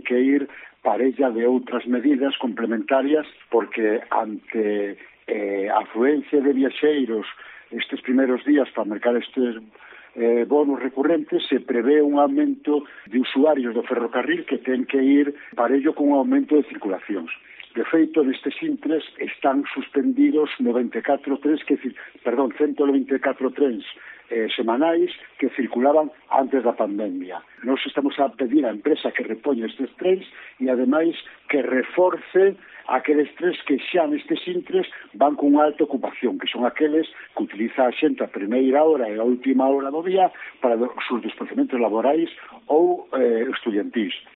que ir parella de outras medidas complementarias, porque ante a afluencia de viaxeiros estes primeiros días para mercar estes bonos recurrentes, se prevé un aumento de usuarios do ferrocarril que ten que ir parello con un aumento de circulacións. De feito, nestes intres están suspendidos 194 trens semanais que circulaban antes da pandemia. Nos estamos a pedir á empresa que repoña estes trens e, ademais, que reforce aqueles trens que xa nestes intres van con unha alta ocupación, que son aqueles que utiliza a xente a primeira hora e a última hora do día para os seus desplazamentos laborais ou estudiantis.